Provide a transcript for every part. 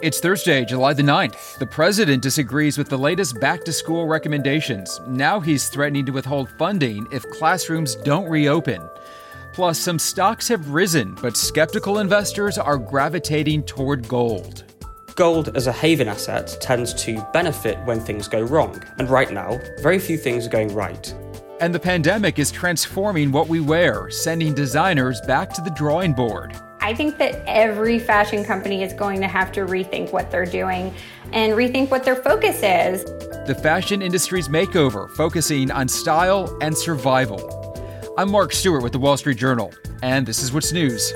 It's Thursday, July the 9th. The president disagrees with the latest back-to-school recommendations. Now he's threatening to withhold funding if classrooms don't reopen. Plus, some stocks have risen, but skeptical investors are gravitating toward gold. Gold as a haven asset tends to benefit when things go wrong. And right now, very few things are going right. And the pandemic is transforming what we wear, sending designers back to the drawing board. I think that every fashion company is going to have to rethink what they're doing and rethink what their focus is. The fashion industry's makeover, focusing on style and survival. I'm Mark Stewart with the Wall Street Journal, and this is What's News.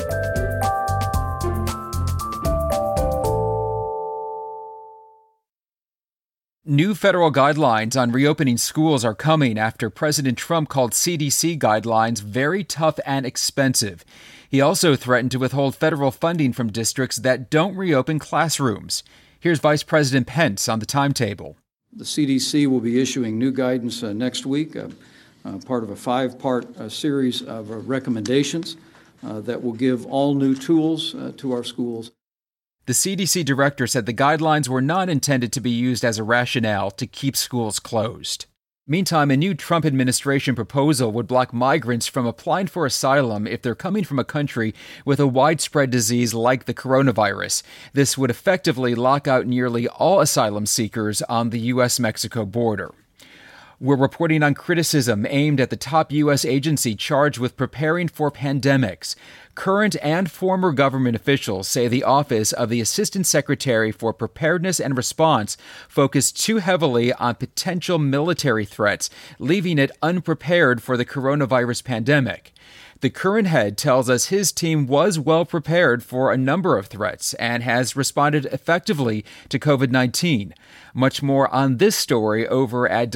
New federal guidelines on reopening schools are coming after President Trump called CDC guidelines very tough and expensive. He also threatened to withhold federal funding from districts that don't reopen classrooms. Here's Vice President Pence on the timetable. The CDC will be issuing new guidance next week, part of a five-part series of recommendations that will give all new tools to our schools. The CDC director said the guidelines were not intended to be used as a rationale to keep schools closed. Meantime, a new Trump administration proposal would block migrants from applying for asylum if they're coming from a country with a widespread disease like the coronavirus. This would effectively lock out nearly all asylum seekers on the U.S.-Mexico border. We're reporting on criticism aimed at the top U.S. agency charged with preparing for pandemics. Current and former government officials say the office of the Assistant Secretary for Preparedness and Response focused too heavily on potential military threats, leaving it unprepared for the coronavirus pandemic. The current head tells us his team was well prepared for a number of threats and has responded effectively to COVID-19. Much more on this story over at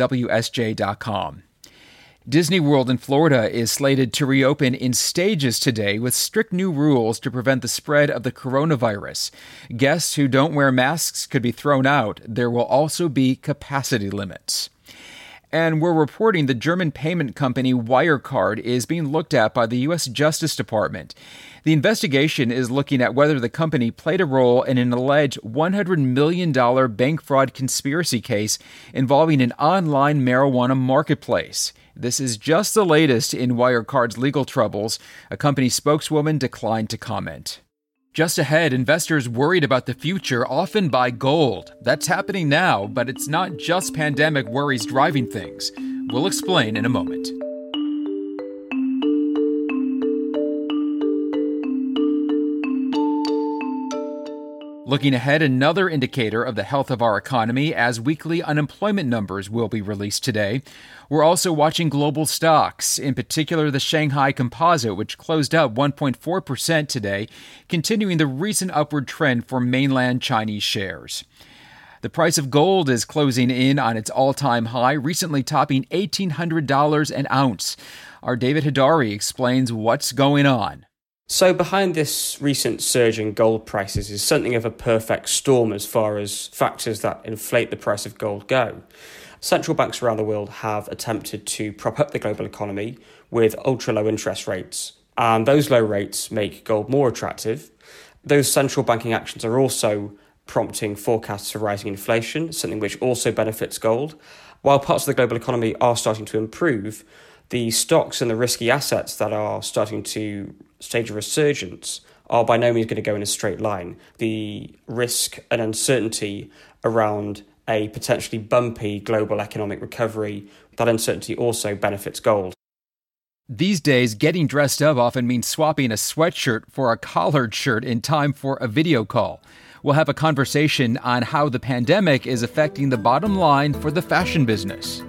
WSJ.com. Disney World in Florida is slated to reopen in stages today with strict new rules to prevent the spread of the coronavirus. Guests who don't wear masks could be thrown out. There will also be capacity limits. And we're reporting the German payment company Wirecard is being looked at by the U.S. Justice Department. The investigation is looking at whether the company played a role in an alleged $100 million bank fraud conspiracy case involving an online marijuana marketplace. This is just the latest in Wirecard's legal troubles. A company spokeswoman declined to comment. Just ahead, investors worried about the future often buy gold. That's happening now, but it's not just pandemic worries driving things. We'll explain in a moment. Looking ahead, another indicator of the health of our economy as weekly unemployment numbers will be released today. We're also watching global stocks, in particular the Shanghai Composite, which closed up 1.4% today, continuing the recent upward trend for mainland Chinese shares. The price of gold is closing in on its all-time high, recently topping $1,800 an ounce. Our David Hidari explains what's going on. So behind this recent surge in gold prices is something of a perfect storm as far as factors that inflate the price of gold go. Central banks around the world have attempted to prop up the global economy with ultra-low interest rates, and those low rates make gold more attractive. Those central banking actions are also prompting forecasts for rising inflation, something which also benefits gold. While parts of the global economy are starting to improve, the stocks and the risky assets that are starting to stage a resurgence are by no means going to go in a straight line. The risk and uncertainty around a potentially bumpy global economic recovery, that uncertainty also benefits gold. These days, getting dressed up often means swapping a sweatshirt for a collared shirt in time for a video call. We'll have a conversation on how the pandemic is affecting the bottom line for the fashion business.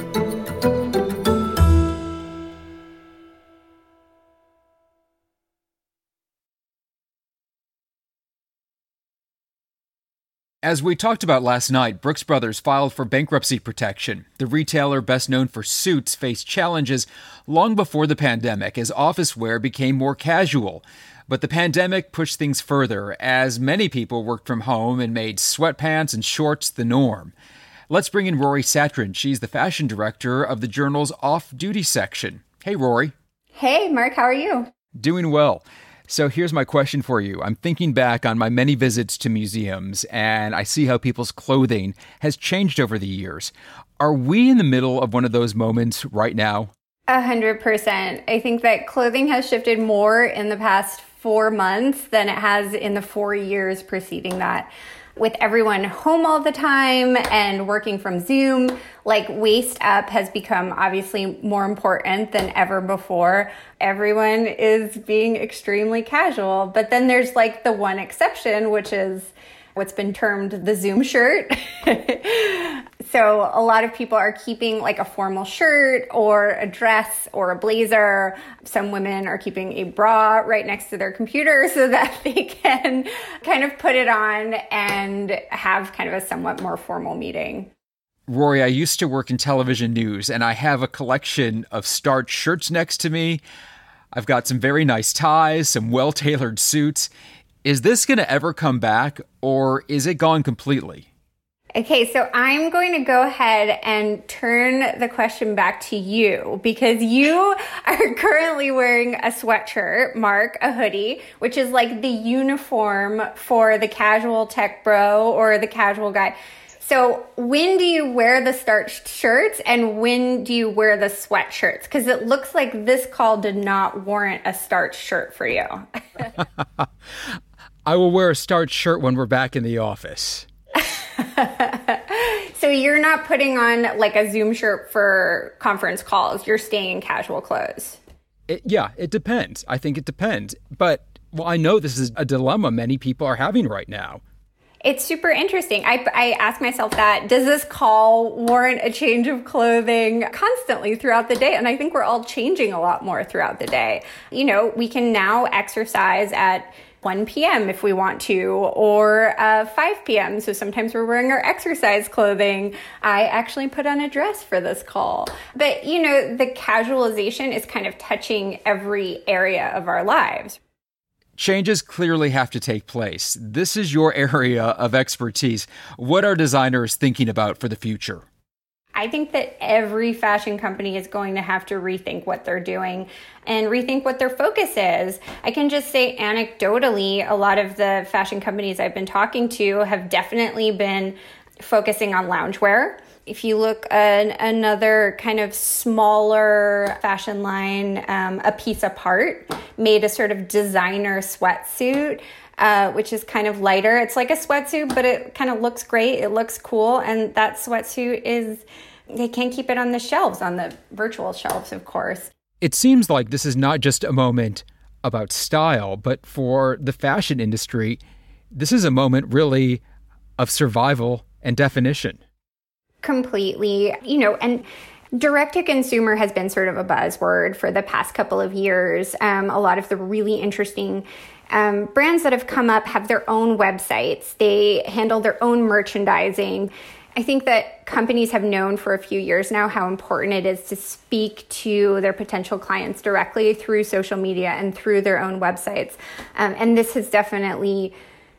As we talked about last night, Brooks Brothers filed for bankruptcy protection. The retailer, best known for suits, faced challenges long before the pandemic as office wear became more casual. But the pandemic pushed things further as many people worked from home and made sweatpants and shorts the norm. Let's bring in Rory Satrin. She's the fashion director of the Journal's off-duty section. Hey, Rory. Hey, Mark, how are you? Doing well. So here's my question for you. I'm thinking back on my many visits to museums, and I see how people's clothing has changed over the years. Are we in the middle of one of those moments right now? 100%. I think that clothing has shifted more in the past 4 months than it has in the 4 years preceding that. With everyone home all the time and working from Zoom, like waist up has become obviously more important than ever before. Everyone is being extremely casual, but then there's like the one exception, which is what's been termed the Zoom shirt. So a lot of people are keeping like a formal shirt or a dress or a blazer. Some women are keeping a bra right next to their computer so that they can kind of put it on and have kind of a somewhat more formal meeting. Rory, I used to work in television news, and I have a collection of starched shirts next to me. I've got some very nice ties, some well-tailored suits. Is this going to ever come back, or is it gone completely? Okay, so I'm going to go ahead and turn the question back to you because you are currently wearing a sweatshirt, Mark, a hoodie, which is like the uniform for the casual tech bro or the casual guy. So when do you wear the starched shirts and when do you wear the sweatshirts? Because it looks like this call did not warrant a starched shirt for you. I will wear a starched shirt when we're back in the office. So you're not putting on like a Zoom shirt for conference calls. You're staying in casual clothes. It depends. I think it depends. But I know this is a dilemma many people are having right now. It's super interesting. I ask myself that, does this call warrant a change of clothing constantly throughout the day? And I think we're all changing a lot more throughout the day. You know, we can now exercise at 1 p.m. if we want to, or 5 p.m. So sometimes we're wearing our exercise clothing. I actually put on a dress for this call. But, you know, the casualization is kind of touching every area of our lives. Changes clearly have to take place. This is your area of expertise. What are designers thinking about for the future? I think that every fashion company is going to have to rethink what they're doing and rethink what their focus is. I can just say anecdotally, a lot of the fashion companies I've been talking to have definitely been focusing on loungewear. If you look at another kind of smaller fashion line, A Piece Apart made a sort of designer sweatsuit, which is kind of lighter. It's like a sweatsuit, but it kind of looks great. It looks cool. And that sweatsuit they can't keep it on the shelves, on the virtual shelves, of course. It seems like this is not just a moment about style, but for the fashion industry, this is a moment really of survival and definition. Completely, you know, and direct-to-consumer has been sort of a buzzword for the past couple of years. A lot of the really interesting brands that have come up have their own websites. They handle their own merchandising. I think that companies have known for a few years now how important it is to speak to their potential clients directly through social media and through their own websites. And this has definitely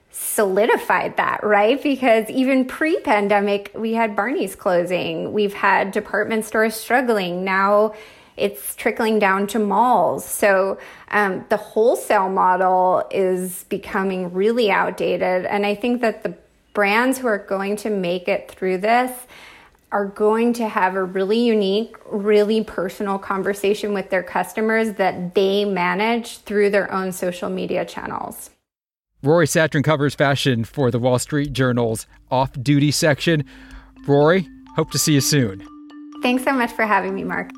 solidified that, right? Because even pre-pandemic, we had Barney's closing. We've had department stores struggling. Now it's trickling down to malls. So the wholesale model is becoming really outdated. And I think that the brands who are going to make it through this are going to have a really unique, really personal conversation with their customers that they manage through their own social media channels. Rory Satrin covers fashion for the Wall Street Journal's off-duty section. Rory, hope to see you soon. Thanks so much for having me, Mark.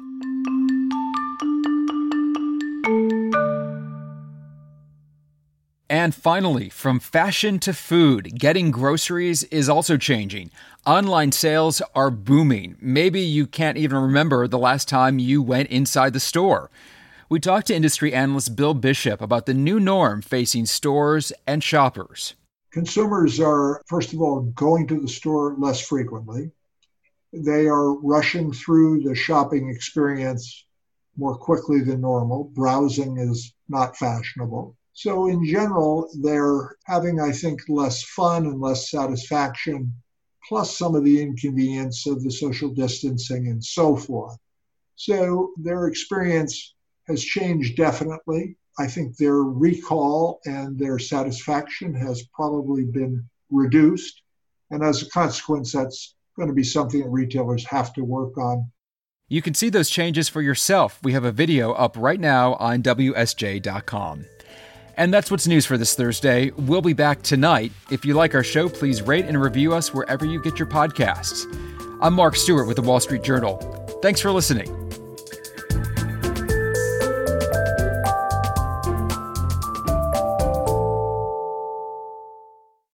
And finally, from fashion to food, getting groceries is also changing. Online sales are booming. Maybe you can't even remember the last time you went inside the store. We talked to industry analyst Bill Bishop about the new norm facing stores and shoppers. Consumers are, first of all, going to the store less frequently. They are rushing through the shopping experience more quickly than normal. Browsing is not fashionable. So in general, they're having, I think, less fun and less satisfaction, plus some of the inconvenience of the social distancing and so forth. So their experience has changed definitely. I think their recall and their satisfaction has probably been reduced. And as a consequence, that's going to be something that retailers have to work on. You can see those changes for yourself. We have a video up right now on WSJ.com. And that's what's news for this Thursday. We'll be back tonight. If you like our show, please rate and review us wherever you get your podcasts. I'm Mark Stewart with the Wall Street Journal. Thanks for listening.